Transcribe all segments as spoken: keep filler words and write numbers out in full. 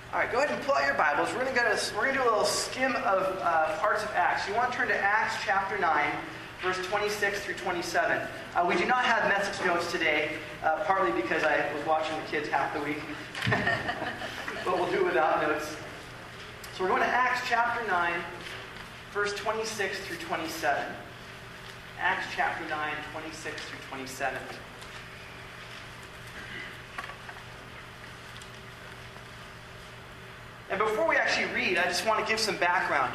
All right, go ahead and pull out your Bibles. We're going to go to, we're going to do a little skim of uh, parts of Acts. You want to turn to Acts chapter nine, verse twenty-six through twenty-seven. Uh, we do not have message notes today, uh, partly because I was watching the kids half the week. But we'll do it without notes. So we're going to Acts chapter nine, verse twenty-six through twenty-seven. Acts chapter nine, twenty-six through twenty-seven. And before we actually read, I just want to give some background.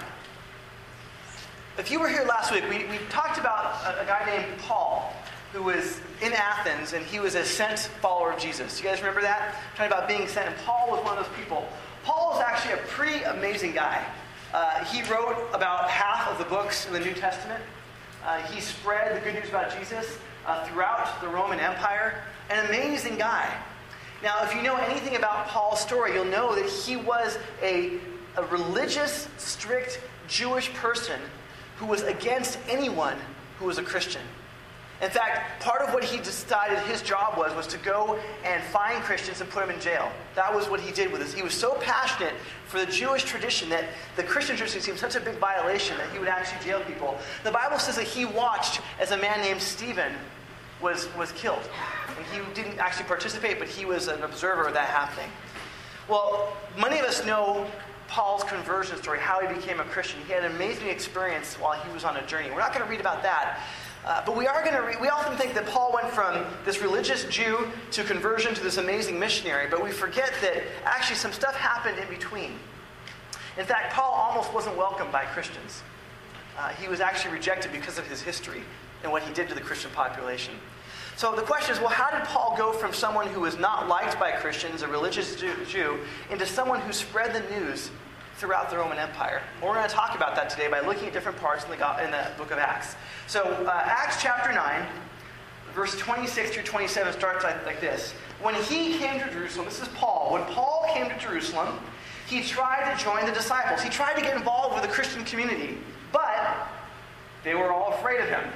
If you were here last week, we, we talked about a, a guy named Paul who was in Athens, and he was a sent follower of Jesus. You guys remember that? Talking about being sent, and Paul was one of those people. Paul is actually a pretty amazing guy. Uh, he wrote about half of the books in the New Testament. Uh, he spread the good news about Jesus uh, throughout the Roman Empire. An amazing guy. Now, if you know anything about Paul's story, you'll know that he was a, a religious, strict Jewish person who was against anyone who was a Christian. In fact, part of what he decided his job was, was to go and find Christians and put them in jail. That was what he did with this. He was so passionate for the Jewish tradition that the Christian tradition seemed such a big violation that he would actually jail people. The Bible says that he watched as a man named Stephen was, was killed. And he didn't actually participate, but he was an observer of that happening. Well, many of us know Paul's conversion story, how he became a Christian. He had an amazing experience while he was on a journey. We're not going to read about that. Uh, but we are going to read, we often think that Paul went from this religious Jew to conversion to this amazing missionary, but we forget that actually some stuff happened in between. In fact, Paul almost wasn't welcomed by Christians. Uh, he was actually rejected because of his history and what he did to the Christian population. So the question is, well, how did Paul go from someone who was not liked by Christians, a religious Jew, Jew into someone who spread the news throughout the Roman Empire? Well, we're going to talk about that today by looking at different parts in the, in the book of Acts. So uh, Acts chapter nine, verse twenty-six through twenty-seven starts like, like this. When he came to Jerusalem, this is Paul. When Paul came to Jerusalem, he tried to join the disciples. He tried to get involved with the Christian community, but they were all afraid of him,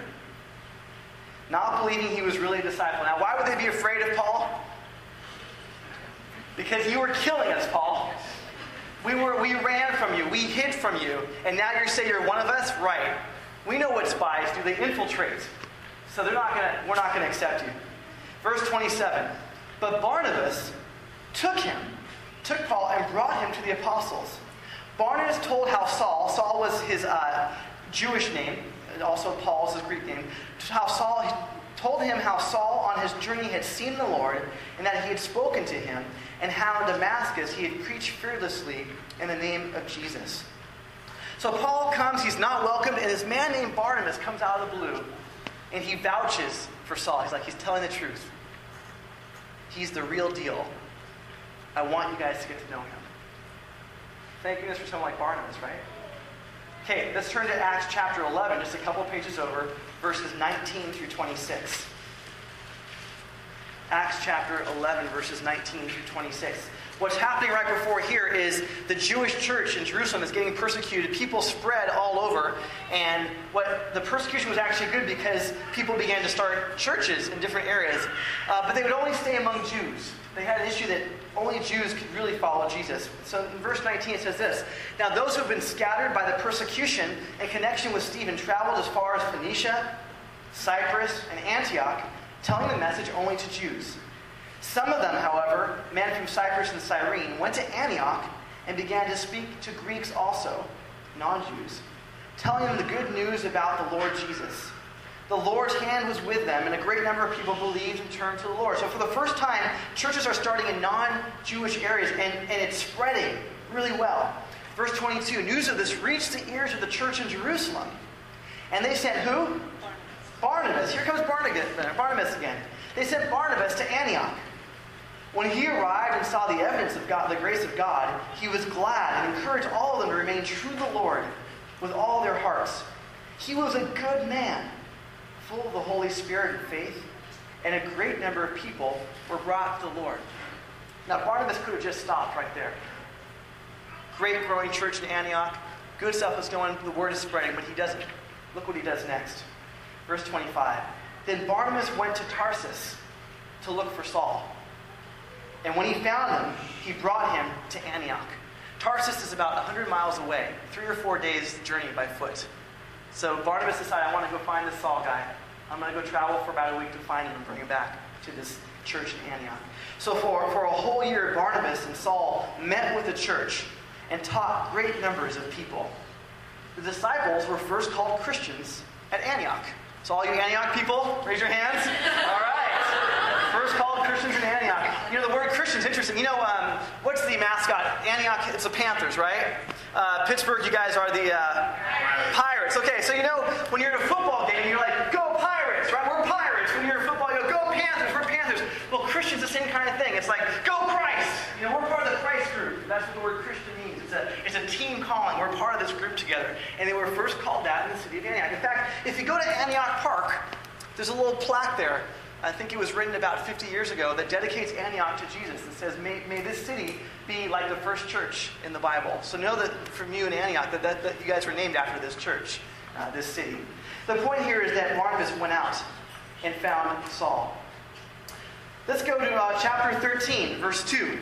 not believing he was really a disciple. Now, why would they be afraid of Paul? Because you were killing us, Paul. We were, we ran from you. We hid from you. And now you say you're one of us? Right. We know what spies do. They infiltrate. So they're not gonna, we're not going to accept you. Verse twenty-seven. But Barnabas took him, took Paul, and brought him to the apostles. Barnabas told how Saul, Saul was his uh, Jewish name, and also Paul's his Greek name, how Saul he told him how Saul on his journey had seen the Lord, and that he had spoken to him, and how in Damascus he had preached fearlessly in the name of Jesus. So Paul comes, he's not welcomed, and this man named Barnabas comes out of the blue, and he vouches for Saul. He's like, he's telling the truth. He's the real deal. I want you guys to get to know him. Thank goodness for someone like Barnabas, right? Okay, let's turn to Acts chapter eleven, just a couple pages over, verses nineteen through twenty-six. Acts chapter eleven, verses nineteen through twenty-six. What's happening right before here is the Jewish church in Jerusalem is getting persecuted. People spread all over. And what the persecution was actually good because people began to start churches in different areas. Uh, but they would only stay among Jews. They had an issue that only Jews could really follow Jesus. So in verse nineteen it says this. Now those who have been scattered by the persecution in connection with Stephen traveled as far as Phoenicia, Cyprus, and Antioch, telling the message only to Jews. Some of them, however, men from Cyprus and Cyrene, went to Antioch and began to speak to Greeks also, non-Jews, telling them the good news about the Lord Jesus. The Lord's hand was with them, and a great number of people believed and turned to the Lord. So for the first time, churches are starting in non-Jewish areas, and, and it's spreading really well. Verse twenty-two, news of this reached the ears of the church in Jerusalem. And they sent who? Barnabas. Here comes Barnabas, Barnabas again. They sent Barnabas to Antioch. When he arrived and saw the evidence of God, the grace of God, he was glad and encouraged all of them to remain true to the Lord with all their hearts. He was a good man, full of the Holy Spirit and faith, and a great number of people were brought to the Lord. Now, Barnabas could have just stopped right there. Great growing church in Antioch. Good stuff is going, the word is spreading, but he doesn't. Look what he does next. Verse twenty-five. Then Barnabas went to Tarsus to look for Saul. And when he found him, he brought him to Antioch. Tarsus is about one hundred miles away, three or four days' journey by foot. So Barnabas decided, I want to go find this Saul guy. I'm going to go travel for about a week to find him and bring him back to this church in Antioch. So for, for a whole year, Barnabas and Saul met with the church and taught great numbers of people. The disciples were first called Christians at Antioch. So all you Antioch people, raise your hands. All right. First called Christians in Antioch. You know, the word Christian is interesting. You know, um, what's the mascot? Antioch, it's the Panthers, right? Uh, Pittsburgh, you guys are the uh, Pirates. Okay, so you know, when you're at a football game, you're like, go Pirates, right? We're Pirates. When you're at football, you go, go Panthers, we're Panthers. Well, Christian's the same kind of thing. It's like, go Christ. You know, we're part of the Christ group. That's what the word Christian means. It's a, it's a team calling. We're part of this group together. And they were first called that in the city of Antioch. In fact, if you go to Antioch Park, there's a little plaque there. I think it was written about fifty years ago that dedicates Antioch to Jesus and says, may, may this city be like the first church in the Bible. So know that from you in Antioch that, that, that you guys were named after this church, uh, this city. The point here is that Barnabas went out and found Saul. Let's go to uh, chapter thirteen, verse two.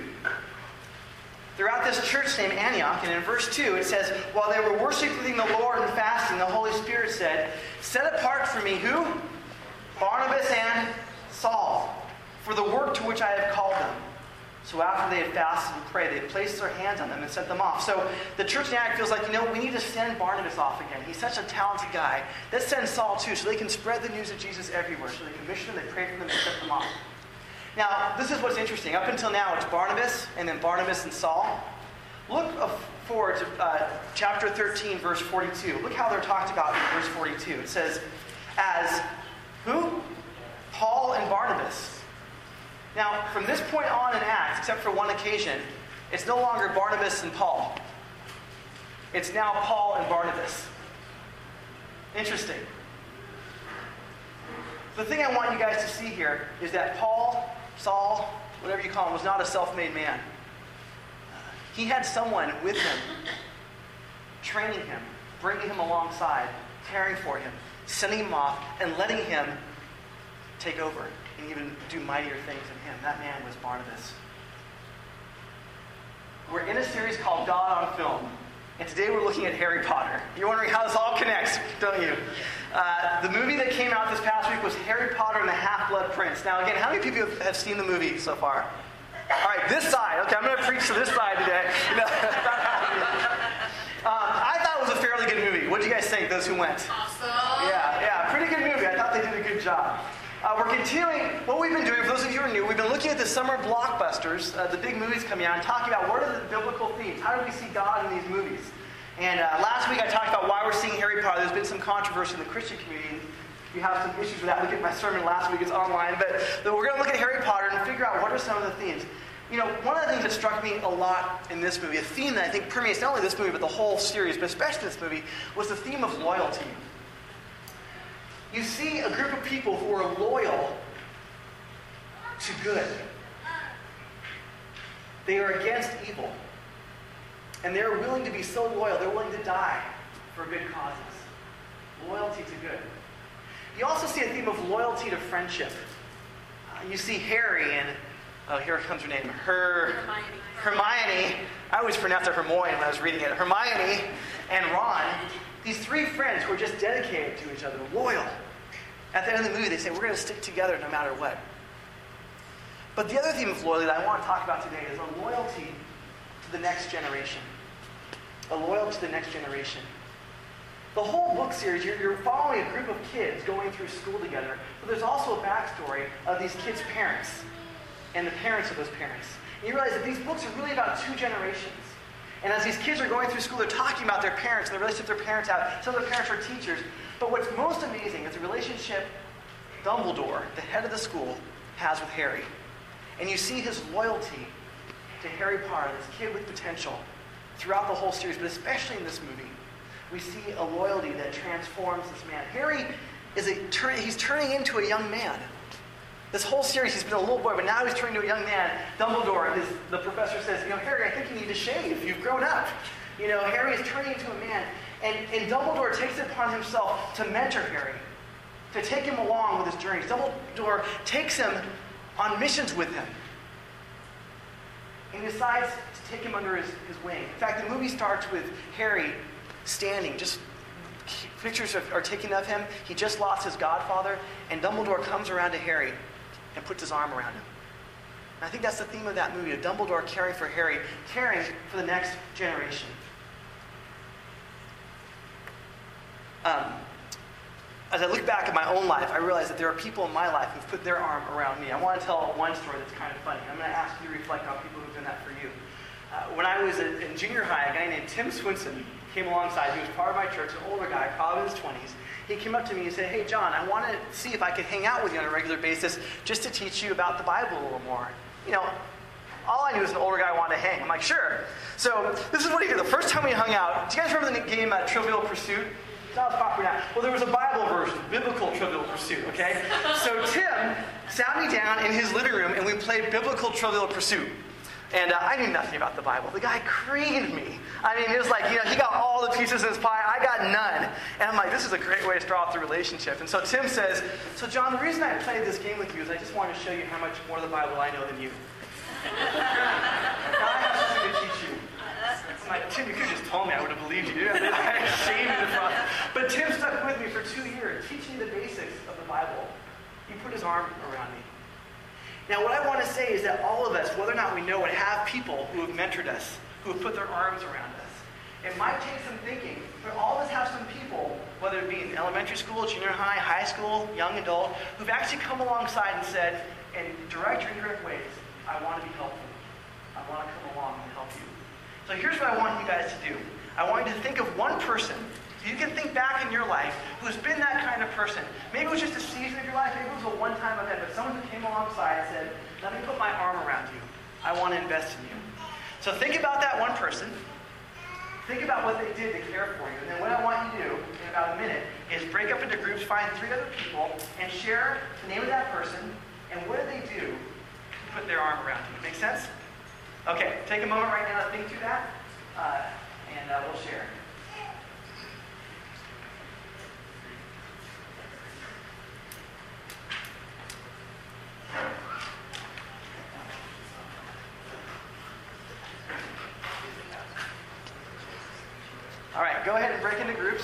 Throughout this church named Antioch, and in verse two, it says, while they were worshiping the Lord and fasting, the Holy Spirit said, set apart for me who? Barnabas and Saul, for the work to which I have called them. So after they had fasted and prayed, they placed their hands on them and sent them off. So the church in Antioch feels like, you know, we need to send Barnabas off again. He's such a talented guy. Let's send Saul too, so they can spread the news of Jesus everywhere. So they commissioned them, they prayed for them, and sent them off. Now, this is what's interesting. Up until now, it's Barnabas, and then Barnabas and Saul. Look forward to uh, chapter thirteen, verse forty-two. Look how they're talked about in verse forty-two. It says, as who? Paul and Barnabas. Now, from this point on in Acts, except for one occasion, it's no longer Barnabas and Paul. It's now Paul and Barnabas. Interesting. The thing I want you guys to see here is that Paul, Saul, whatever you call him, was not a self-made man. He had someone with him, training him, bringing him alongside, caring for him, sending him off, and letting him take over and even do mightier things in him. That man was Barnabas. We're in a series called God on Film, and today we're looking at Harry Potter. You're wondering how this all connects, don't you? Uh, the movie that came out this past week was Harry Potter and the Half-Blood Prince. Now again, how many people have seen the movie so far? All right, this side. Okay, I'm going to preach to this side today. No, um, I thought it was a fairly good movie. What did you guys think, those who went? Awesome. Yeah, yeah, pretty good movie. I thought they did a good job. Uh, we're continuing what we've been doing. For those of you who are new, we've been looking at the summer blockbusters, uh, the big movies coming out, and talking about what are the biblical themes. How do we see God in these movies? And uh, last week I talked about why we're seeing Harry Potter. There's been some controversy in the Christian community. If you have some issues with that, look at my sermon last week. It's online. But, but we're going to look at Harry Potter and figure out what are some of the themes. You know, one of the things that struck me a lot in this movie, a theme that I think permeates not only this movie, but the whole series, but especially this movie, was the theme of loyalty. You see a group of people who are loyal to good. They are against evil. And they're willing to be so loyal, they're willing to die for good causes. Loyalty to good. You also see a theme of loyalty to friendship. Uh, you see Harry and, oh, here comes her name, Her, Hermione. Hermione. I always pronounced it Hermione when I was reading it. Hermione and Ron, these three friends who are just dedicated to each other, loyal. At the end of the movie, they say, we're going to stick together no matter what. But the other theme of loyalty that I want to talk about today is a loyalty to the next generation. A loyalty to the next generation. The whole book series, you're, you're following a group of kids going through school together, but there's also a backstory of these kids' parents and the parents of those parents. And you realize that these books are really about two generations. And as these kids are going through school, they're talking about their parents and the relationship their parents have. Some of their parents are teachers. But what's most amazing is the relationship Dumbledore, the head of the school, has with Harry. And you see his loyalty to Harry Potter, this kid with potential, throughout the whole series, but especially in this movie. We see a loyalty that transforms this man. Harry is a turn, he's turning into a young man. This whole series, he's been a little boy, but now he's turning into a young man. Dumbledore, his, the professor says, you know, Harry, I think you need to shave. You've grown up. You know, Harry is turning into a man. And, and Dumbledore takes it upon himself to mentor Harry, to take him along with his journeys. Dumbledore takes him on missions with him. and he decides to take him under his, his wing. In fact, the movie starts with Harry standing, just pictures are, are taken of him. He just lost his godfather, and Dumbledore comes around to Harry and puts his arm around him. And I think that's the theme of that movie, of Dumbledore caring for Harry, caring for the next generation. Um, as I look back at my own life, I realize that there are people in my life who've put their arm around me. I want to tell one story that's kind of funny. I'm going to ask you to reflect on people who've done that for you. Uh, when I was in, in junior high, a guy named Tim Swinson came alongside. He was part of my church, an older guy, probably in his twenties. He came up to me and said, "Hey, John, I want to see if I could hang out with you on a regular basis just to teach you about the Bible a little more." You know, all I knew was an older guy wanted to hang. I'm like, sure. So this is what he did. The first time we hung out, do you guys remember the game uh, Trivial Pursuit? It's not as popular now. Well, there was a Bible version, biblical Trivial Pursuit, okay? So Tim sat me down in his living room and we played biblical Trivial Pursuit. And uh, I knew nothing about the Bible. The guy creamed me. I mean, it was like, you know, he got all the pieces in his pie. I got none. And I'm like, this is a great way to start off the relationship. And so Tim says, "So John, the reason I played this game with you is I just wanted to show you how much more of the Bible I know than you. Now I have something to teach you." I'm like, "Tim, you could have just told me. I would have believed you." I shamed the process. But Tim stuck with me for two years, teaching me the basics of the Bible. He put his arm around me. Now, what I want to say is that all of us, whether or not we know it, have people who have mentored us, who have put their arms around us. It might take some thinking, but all of us have some people, whether it be in elementary school, junior high, high school, young adult, who've actually come alongside and said, in direct or indirect ways, "I want to be helpful. I want to come along and help you." So here's what I want you guys to do. I want you to think of one person. You can think back in your life who's been that kind of person. Maybe it was just a season of your life. Maybe it was a one-time event. But someone who came alongside and said, "Let me put my arm around you. I want to invest in you." So think about that one person. Think about what they did to care for you. And then what I want you to do in about a minute is break up into groups, find three other people, and share the name of that person and what did they do to put their arm around you. Make sense? Okay, take a moment right now to think through that, uh, and uh, we'll share. All right, go ahead and break into groups.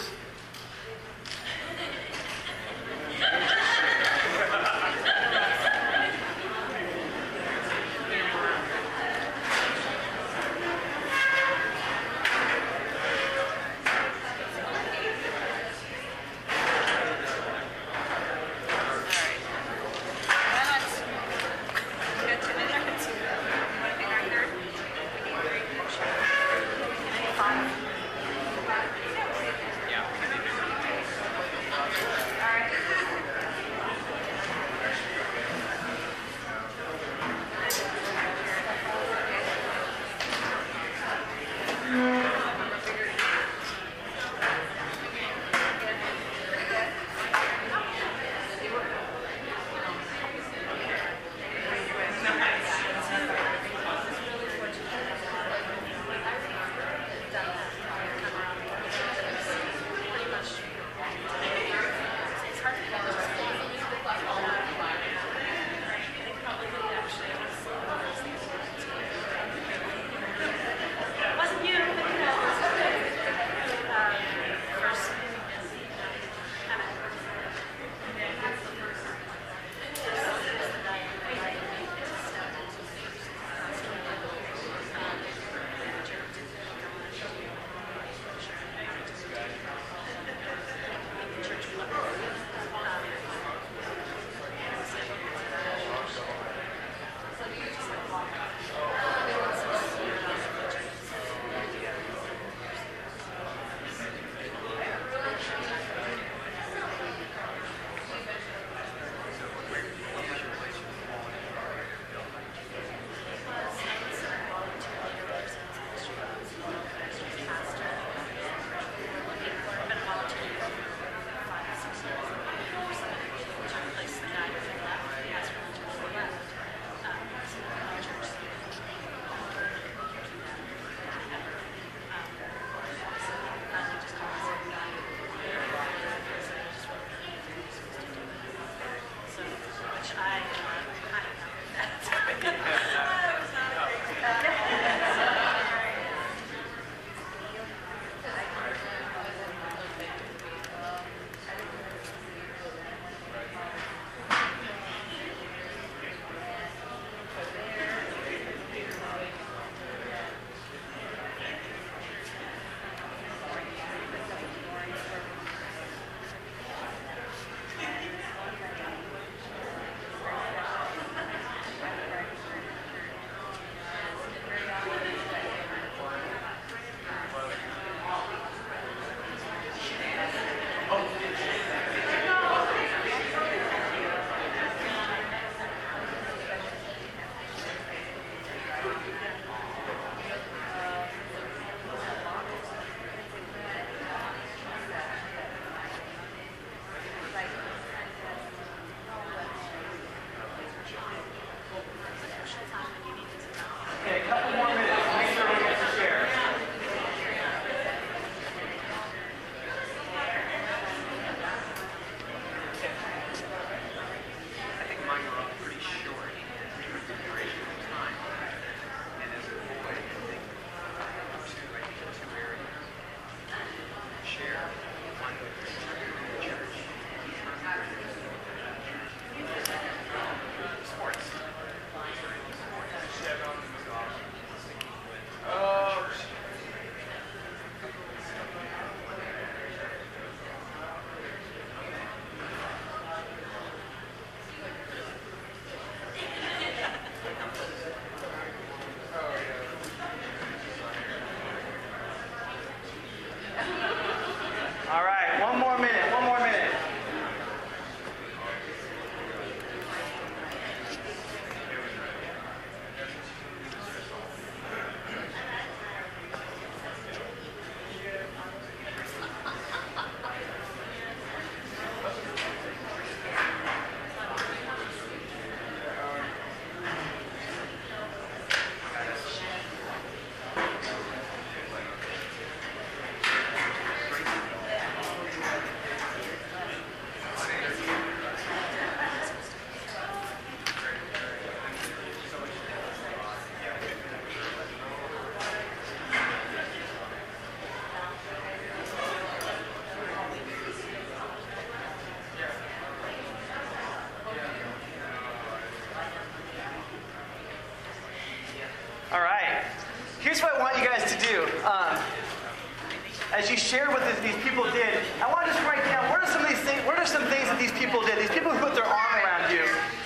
guys to do. Um, as you shared what this, these people did, I want to just write down, what are some of these things, what are some things that these people did? These people who put their arm around you.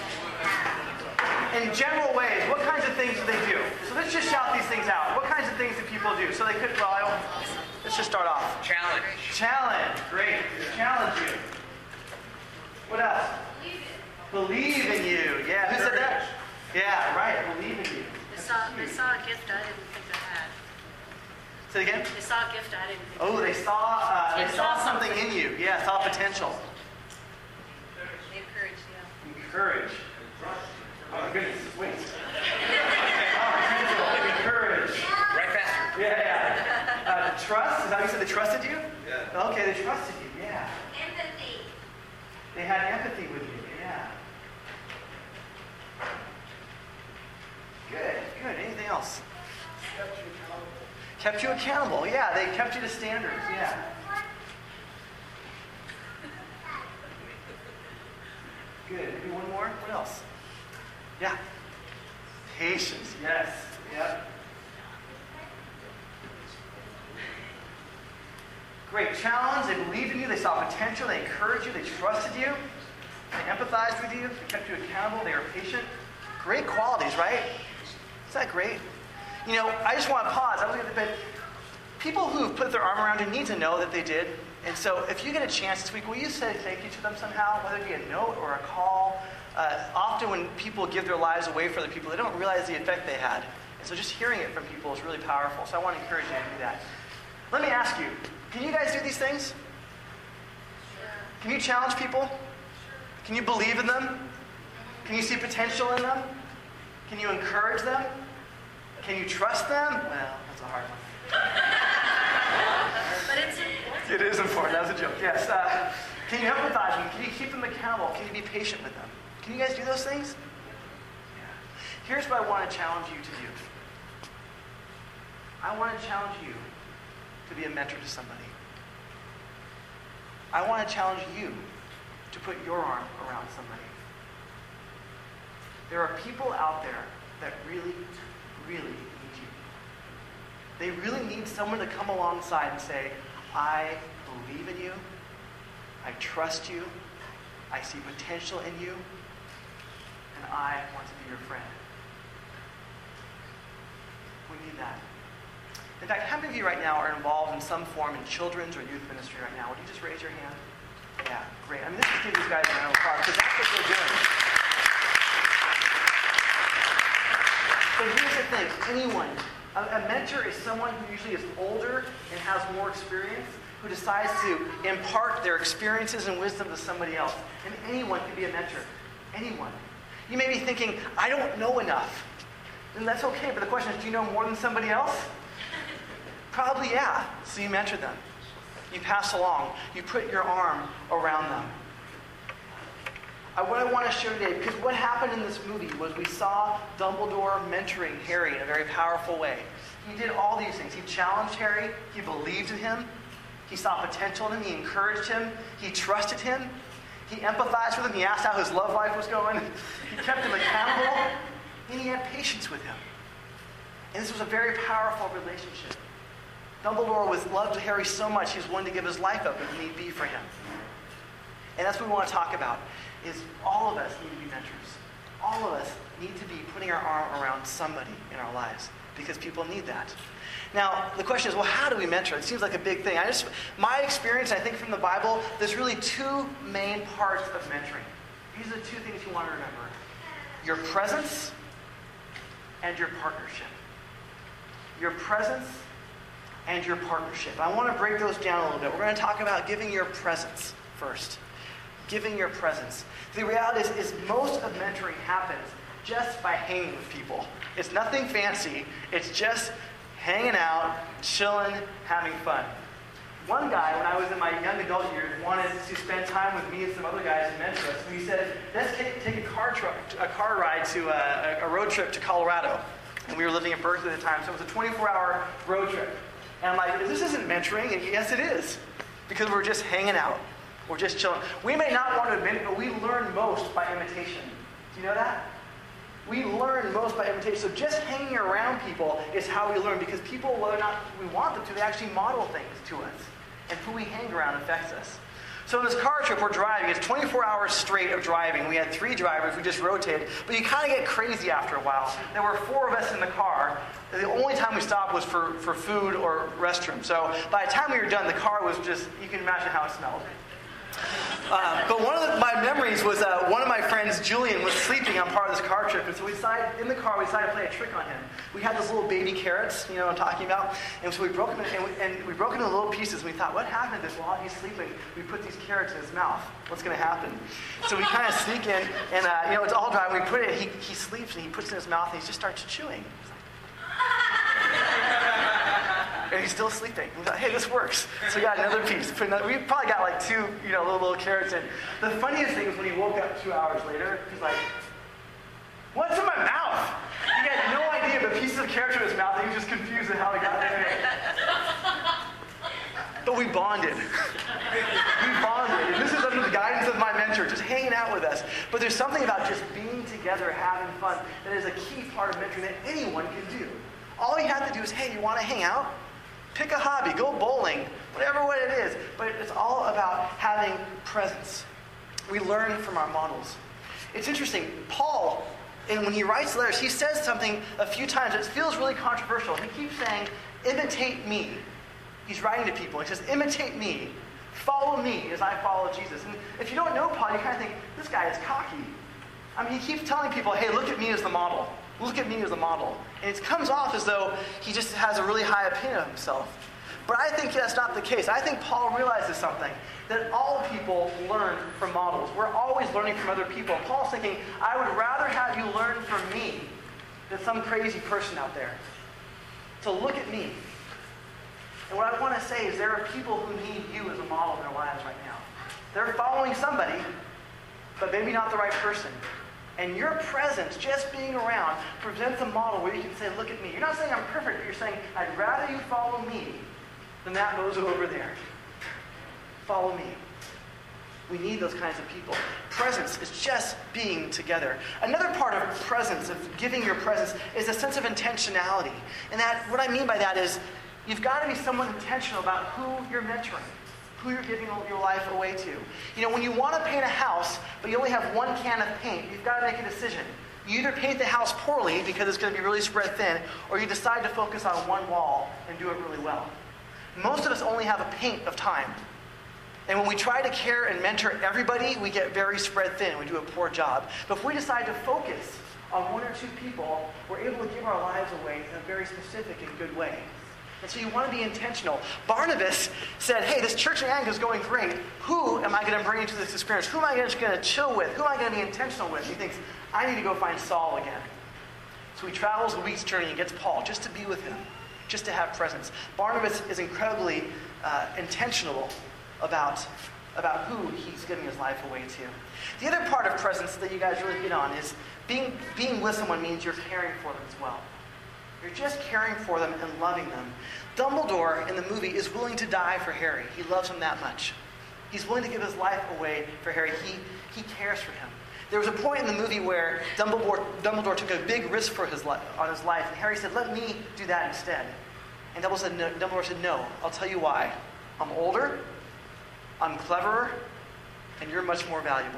In general ways, what kinds of things do they do? So let's just shout these things out. What kinds of things do people do? So they could, well, I, let's just start off. Challenge. Challenge. Great. Challenge you. What else? Believe in you. Yeah, who said that? Yeah, right. Believe in you. They saw, they saw a gift I didn't think I had. Say it again? They saw a gift I didn't think Oh, they saw uh, they They saw saw something in you. Yeah, saw potential. They encouraged, yeah. Encourage. Oh my goodness, wait. Oh, potential. Encourage. Right faster. Yeah, yeah. Uh, trust? Is that how you said they trusted you? Yeah. Okay, they trusted you, yeah. Empathy. They had empathy with you, yeah. Good, good. Anything else? Kept you accountable. Yeah, they kept you to standards. Yeah. Good. Maybe one more? What else? Yeah. Patience. Yes. Yep. Great challenge. They believed in you. They saw potential. They encouraged you. They trusted you. They empathized with you. They kept you accountable. They were patient. Great qualities, right? Is that great? You know, I just want to pause. I was looking at the bit. People who've put their arm around you need to know that they did. And so if you get a chance this week, will you say thank you to them somehow? Whether it be a note or a call. Uh, often when people give their lives away for other people, they don't realize the effect they had. And so just hearing it from people is really powerful. So I want to encourage you to do that. Let me ask you, can you guys do these things? Can you challenge people? Can you believe in them? Can you see potential in them? Can you encourage them? Can you trust them? Well, that's a hard one. But it's important. It is important. That was a joke. Yes. Uh, can you empathize with them? Can you keep them accountable? Can you be patient with them? Can you guys do those things? Yeah. Here's what I want to challenge you to do. I want to challenge you to be a mentor to somebody. I want to challenge you to put your arm around somebody. There are people out there that really, really need you. They really need someone to come alongside and say, I believe in you, I trust you, I see potential in you, and I want to be your friend. We need that. In fact, how many of you right now are involved in some form in children's or youth ministry right now? Would you just raise your hand? Yeah, great. I mean, let's just give these guys a round of applause because that's what they're doing. But here's the thing, anyone, a, a mentor is someone who usually is older and has more experience, who decides to impart their experiences and wisdom to somebody else. And anyone can be a mentor. Anyone. You may be thinking, I don't know enough. And that's okay, but the question is, do you know more than somebody else? Probably yeah. So you mentor them. You pass along. You put your arm around them. I, what I want to share today, because what happened in this movie was we saw Dumbledore mentoring Harry in a very powerful way. He did all these things. He challenged Harry. He believed in him. He saw potential in him. He encouraged him. He trusted him. He empathized with him. He asked how his love life was going. He kept him accountable. And he had patience with him. And this was a very powerful relationship. Dumbledore was loved Harry so much he was willing to give his life up if need be for him. And that's what we want to talk about, is all of us need to be mentors. All of us need to be putting our arm around somebody in our lives because people need that. Now, the question is, well, how do we mentor? It seems like a big thing. I just, my experience, I think from the Bible, there's really two main parts of mentoring. These are the two things you want to remember. Your presence and your partnership. Your presence and your partnership. I want to break those down a little bit. We're going to talk about giving your presence first. Giving your presence. The reality is, is most of mentoring happens just by hanging with people. It's nothing fancy. It's just hanging out, chilling, having fun. One guy, when I was in my young adult years, wanted to spend time with me and some other guys and mentor us. So he said, let's take, take a car truck, a car ride to a, a road trip to Colorado. And we were living in Berkeley at the time, so it was a twenty-four hour road trip. And I'm like, this isn't mentoring. And yes, it is. Because we're just hanging out. We're just chilling. We may not want to admit it, but we learn most by imitation. Do you know that? We learn most by imitation. So just hanging around people is how we learn, because people, whether or not we want them to, they actually model things to us. And who we hang around affects us. So in this car trip, we're driving. It's twenty-four hours straight of driving. We had three drivers. We just rotated. But you kind of get crazy after a while. There were four of us in the car. The only time we stopped was for, for food or restroom. So by the time we were done, the car was just, you can imagine how it smelled. Um, but one of the, my memories was uh, one of my friends, Julian, was sleeping on part of this car trip. And so we decided, in the car, we decided to play a trick on him. We had those little baby carrots, you know what I'm talking about? And so we broke them, in, and, we, and we broke them into little pieces. And we thought, what happened is while he's sleeping, we put these carrots in his mouth. What's going to happen? So we kind of sneak in, and uh, you know, it's all dry. We put it, he, he sleeps, and he puts it in his mouth, and he just starts chewing. And he's still sleeping. We thought, hey, this works. So we got another piece. Put another, we probably got like two, you know, little, little carrots in. The funniest thing was when he woke up two hours later, he's like, what's in my mouth? He had no idea the pieces of carrots in his mouth. He was just confused at how he got there. But we bonded. We bonded. And this is under the guidance of my mentor, just hanging out with us. But there's something about just being together, having fun, that is a key part of mentoring that anyone can do. All you have to do is, hey, you want to hang out? Pick a hobby, go bowling, whatever what it is. But it's all about having presence. We learn from our models. It's interesting, Paul, and when he writes letters, he says something a few times that feels really controversial. He keeps saying, imitate me. He's writing to people. He says, imitate me. Follow me as I follow Jesus. And if you don't know Paul, you kind of think, this guy is cocky. I mean, he keeps telling people, hey, look at me as the model. Look at me as a model. And it comes off as though he just has a really high opinion of himself. But I think that's not the case. I think Paul realizes something, that all people learn from models. We're always learning from other people. Paul's thinking, I would rather have you learn from me than some crazy person out there. So look at me. And what I want to say is there are people who need you as a model in their lives right now. They're following somebody, but maybe not the right person. And your presence, just being around, presents a model where you can say, look at me. You're not saying I'm perfect, but you're saying, I'd rather you follow me than that bozo over there. Follow me. We need those kinds of people. Presence is just being together. Another part of presence, of giving your presence, is a sense of intentionality. And that, what I mean by that is, you've got to be somewhat intentional about who you're mentoring, who you're giving your life away to. You know, when you want to paint a house, but you only have one can of paint, you've got to make a decision. You either paint the house poorly because it's going to be really spread thin, or you decide to focus on one wall and do it really well. Most of us only have a paint of time. And when we try to care and mentor everybody, we get very spread thin. We do a poor job. But if we decide to focus on one or two people, we're able to give our lives away in a very specific and good way. And so you want to be intentional. Barnabas said, hey, this church in Antioch is going great. Who am I going to bring into this experience? Who am I just going to chill with? Who am I going to be intentional with? He thinks, I need to go find Saul again. So he travels a week's journey and gets Paul just to be with him, just to have presence. Barnabas is incredibly uh, intentional about, about who he's giving his life away to. The other part of presence that you guys really hit on is being, being with someone means you're caring for them as well. You're just caring for them and loving them. Dumbledore in the movie is willing to die for Harry. He loves him that much. He's willing to give his life away for Harry. He, he cares for him. There was a point in the movie where Dumbledore, Dumbledore took a big risk for his li- on his life, and Harry said, let me do that instead. And Dumbledore said, no, Dumbledore said, no, I'll tell you why. I'm older, I'm cleverer, and you're much more valuable.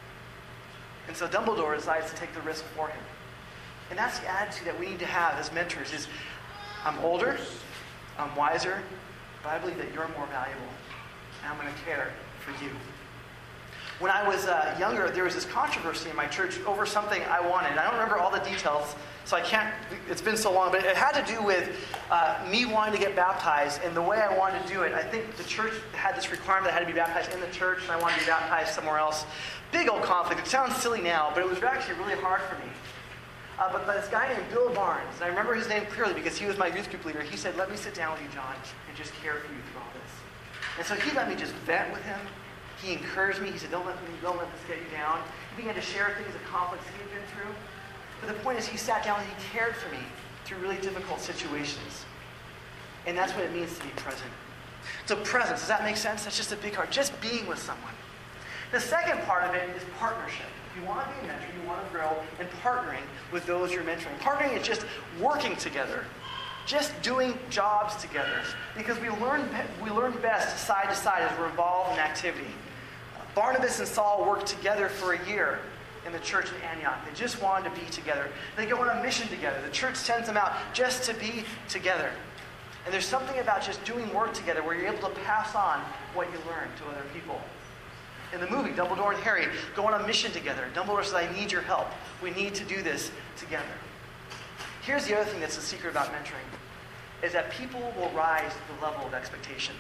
And so Dumbledore decides to take the risk for him. And that's the attitude that we need to have as mentors is, I'm older, I'm wiser, but I believe that you're more valuable, and I'm going to care for you. When I was uh, younger, there was this controversy in my church over something I wanted. I don't remember all the details, so I can't, it's been so long, but it had to do with uh, me wanting to get baptized, and the way I wanted to do it, I think the church had this requirement that I had to be baptized in the church, and I wanted to be baptized somewhere else. Big old conflict. It sounds silly now, but it was actually really hard for me. Uh, but this guy named Bill Barnes, and I remember his name clearly because he was my youth group leader, he said, let me sit down with you, John, and just care for you through all this. And so he let me just vent with him. He encouraged me. He said, don't let, me, don't let this get you down. He began to share things, the conflicts he had been through. But the point is, he sat down and he cared for me through really difficult situations. And that's what it means to be present. So presence, does that make sense? That's just a big part. Just being with someone. The second part of it is partnership. If you want to be a mentor, you want to grow in partnering with those you're mentoring. Partnering is just working together, just doing jobs together, because we learn we learn best side to side as we're involved in activity. Barnabas and Saul worked together for a year in the church in Antioch. They just wanted to be together. They go on a mission together. The church sends them out just to be together. And there's something about just doing work together where you're able to pass on what you learn to other people. In the movie, Dumbledore and Harry go on a mission together. Dumbledore says, I need your help. We need to do this together. Here's the other thing that's the secret about mentoring, is that people will rise to the level of expectation.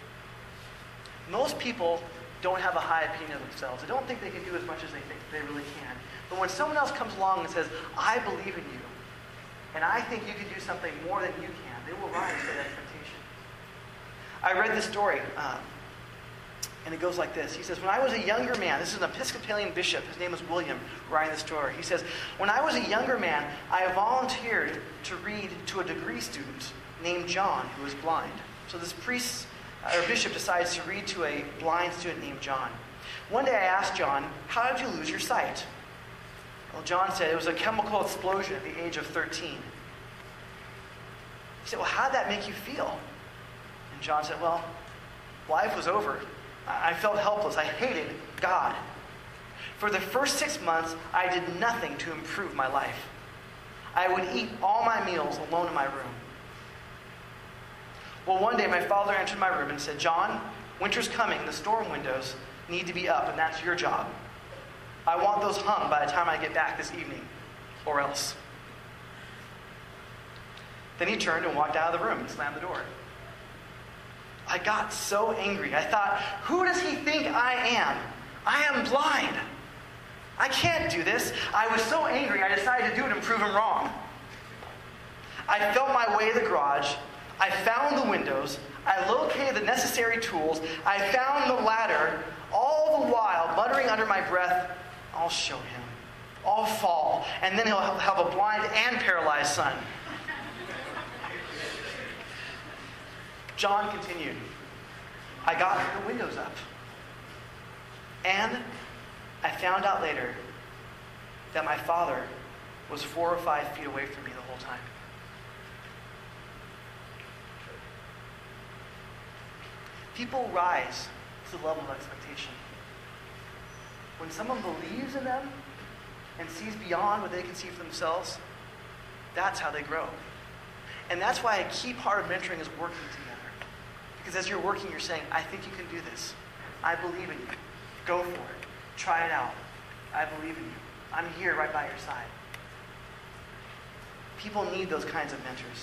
Most people don't have a high opinion of themselves. They don't think they can do as much as they think they really can. But when someone else comes along and says, I believe in you, and I think you can do something more than you can, they will rise to that expectation. I read this story, um, and it goes like this. He says, when I was a younger man, this is an Episcopalian bishop, his name was William, writing this story. He says, when I was a younger man, I volunteered to read to a degree student named John, who was blind. So this priest, or bishop, decides to read to a blind student named John. One day I asked John, how did you lose your sight? Well, John said it was a chemical explosion at the age of thirteen. He said, well, how did that make you feel? And John said, well, life was over. I felt helpless. I hated God. For the first six months, I did nothing to improve my life. I would eat all my meals alone in my room. Well, one day my father entered my room and said, John, winter's coming. The storm windows need to be up, and that's your job. I want those hung by the time I get back this evening, or else. Then he turned and walked out of the room and slammed the door. I got so angry. I thought, who does he think I am? I am blind. I can't do this. I was so angry, I decided to do it and prove him wrong. I felt my way to the garage. I found the windows. I located the necessary tools. I found the ladder, all the while muttering under my breath, I'll show him. I'll fall, and then he'll have a blind and paralyzed son. John continued, I got the windows up. And I found out later that my father was four or five feet away from me the whole time. People rise to the level of expectation. When someone believes in them and sees beyond what they can see for themselves, that's how they grow. And that's why a key part of mentoring is working together. Because as you're working, you're saying, I think you can do this. I believe in you. Go for it. Try it out. I believe in you. I'm here right by your side. People need those kinds of mentors.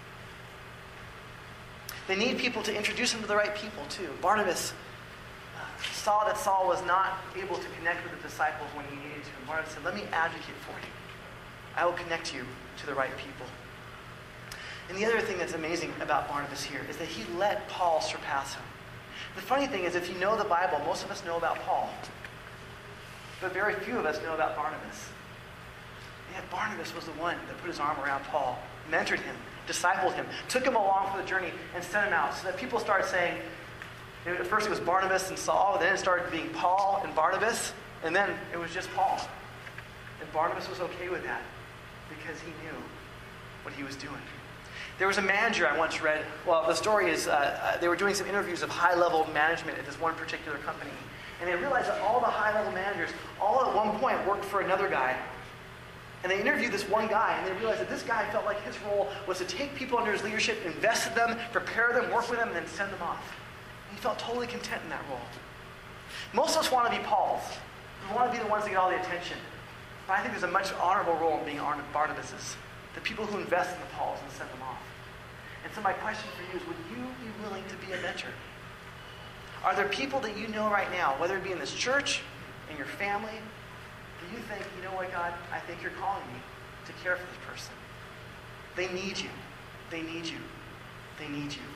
They need people to introduce them to the right people, too. Barnabas uh, saw that Saul was not able to connect with the disciples when he needed to. And Barnabas said, let me advocate for you. I will connect you to the right people. And the other thing that's amazing about Barnabas here is that he let Paul surpass him. The funny thing is, if you know the Bible, most of us know about Paul. But very few of us know about Barnabas. Yet Barnabas was the one that put his arm around Paul, mentored him, discipled him, took him along for the journey, and sent him out. So that people started saying, at first it was Barnabas and Saul, then it started being Paul and Barnabas, and then it was just Paul. And Barnabas was okay with that because he knew what he was doing. There was a manager I once read. Well, the story is uh, uh, they were doing some interviews of high-level management at this one particular company. And they realized that all the high-level managers, all at one point, worked for another guy. And they interviewed this one guy, and they realized that this guy felt like his role was to take people under his leadership, invest in them, prepare them, work with them, and then send them off. And he felt totally content in that role. Most of us want to be Pauls. We want to be the ones that get all the attention. But I think there's a much honorable role in being Barnabas's. The people who invest in the Pauls and send them off. And so my question for you is, would you be willing to be a mentor? Are there people that you know right now, whether it be in this church, in your family, do you think, you know what, God, I think you're calling me to care for this person. They need you. They need you. They need you.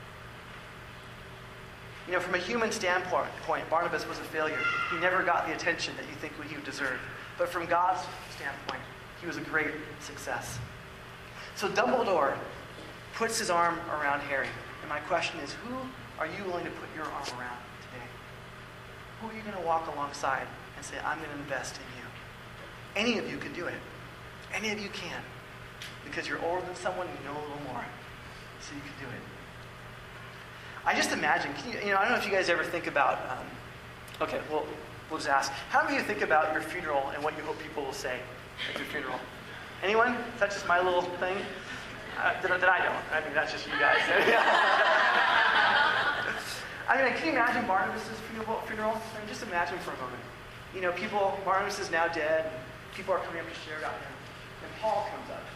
You know, from a human standpoint, Barnabas was a failure. He never got the attention that you think he would deserve. But from God's standpoint, he was a great success. So Dumbledore puts his arm around Harry. And my question is, who are you willing to put your arm around today? Who are you going to walk alongside and say, I'm going to invest in you? Any of you can do it. Any of you can. Because you're older than someone, you know a little more. So you can do it. I just imagine, can you, you know, I don't know if you guys ever think about, um, okay, well, we'll just ask. How many of you think about your funeral and what you hope people will say at your funeral? Anyone? Is that just my little thing? Uh, that, that I don't. I mean, that's just you guys. I mean, can you imagine Barnabas' funeral? funeral? I mean, just imagine for a moment. You know, people, Barnabas is now dead, and people are coming up to share about him. And Paul comes up.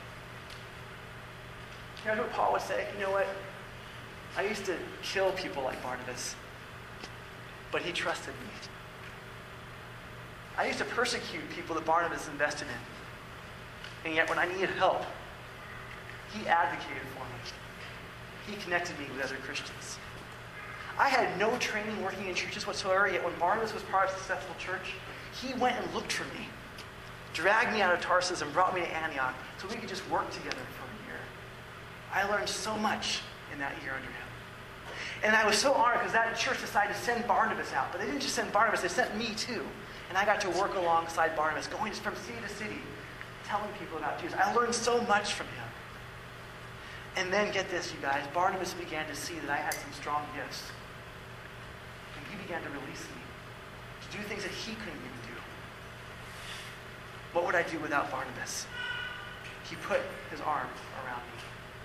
You know what Paul would say? You know what? I used to kill people like Barnabas, but he trusted me. I used to persecute people that Barnabas invested in. And yet when I needed help, he advocated for me. He connected me with other Christians. I had no training working in churches whatsoever, yet when Barnabas was part of a successful church, he went and looked for me, dragged me out of Tarsus and brought me to Antioch so we could just work together for a year. I learned so much in that year under him. And I was so honored because that church decided to send Barnabas out. But they didn't just send Barnabas, they sent me too. And I got to work alongside Barnabas, going from city to city, telling people about Jesus. I learned so much from him. And then get this, you guys, Barnabas began to see that I had some strong gifts. And he began to release me to do things that he couldn't even do. What would I do without Barnabas? He put his arm around me.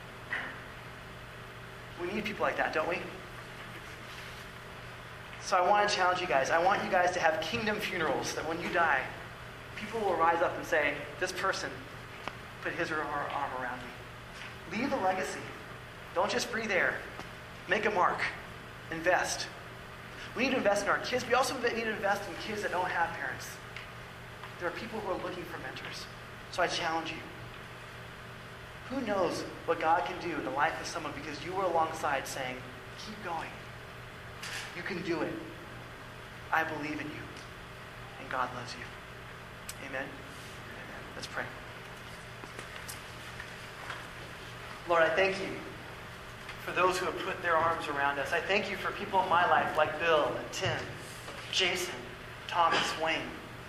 We need people like that, don't we? So I want to challenge you guys. I want you guys to have kingdom funerals that when you die, people will rise up and say, this person put his or her arm around me. Leave a legacy. Don't just breathe air. Make a mark. Invest. We need to invest in our kids. We also need to invest in kids that don't have parents. There are people who are looking for mentors. So I challenge you. Who knows what God can do in the life of someone because you were alongside saying, keep going. You can do it. I believe in you. And God loves you. Amen? Amen. Let's pray. Lord, I thank you for those who have put their arms around us. I thank you for people in my life like Bill and Tim, Jason, Thomas, Wayne.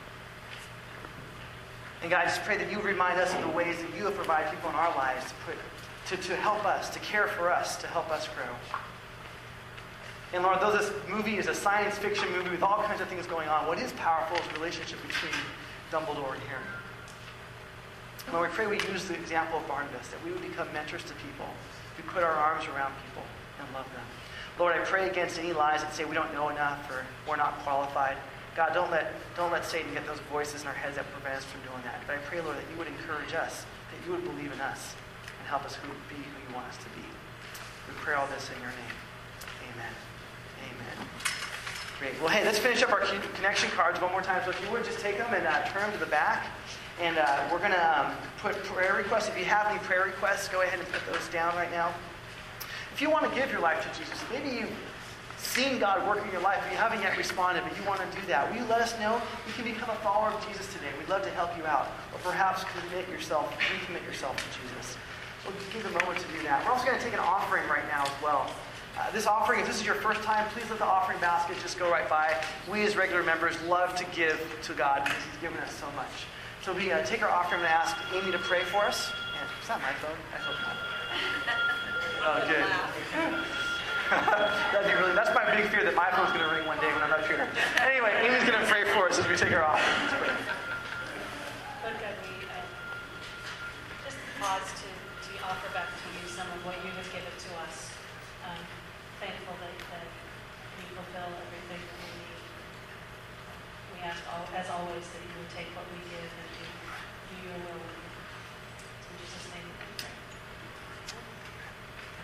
And God, I just pray that you remind us of the ways that you have provided people in our lives to, put, to, to help us, to care for us, to help us grow. And Lord, though this movie is a science fiction movie with all kinds of things going on, what is powerful is the relationship between Dumbledore and Harry. And Lord, we pray we use the example of Barnabas, that we would become mentors to people, we put our arms around people and love them. Lord, I pray against any lies that say we don't know enough or we're not qualified. God, don't let, don't let Satan get those voices in our heads that prevent us from doing that. But I pray, Lord, that you would encourage us, that you would believe in us and help us who, be who you want us to be. We pray all this in your name. Amen. Amen. Great. Well, hey, let's finish up our connection cards one more time. So if you would just take them and uh, turn them to the back. And uh, we're going to um, put prayer requests. If you have any prayer requests, go ahead and put those down right now. If you want to give your life to Jesus, maybe you've seen God work in your life, but you haven't yet responded, but you want to do that, will you let us know? You can become a follower of Jesus today. We'd love to help you out. Or perhaps commit yourself, recommit yourself to Jesus. We'll give a moment to do that. We're also going to take an offering right now as well. Uh, this offering, if this is your first time, please let the offering basket just go right by. We as regular members love to give to God because he's given us so much. So we uh, take our offering and ask Amy to pray for us. And is that my phone? I hope not. Oh, good. That'd be really, that's my big fear, that my phone's going to ring one day when I'm up here. Anyway, Amy's going to pray for us as we take our offering. Lord God, we uh, just pause to, to offer back to you some of what you have given to us. Um, thankful that, that you fulfill everything that we need. We ask, all, as always, that you would take what we give and do, do your will. In Jesus' name.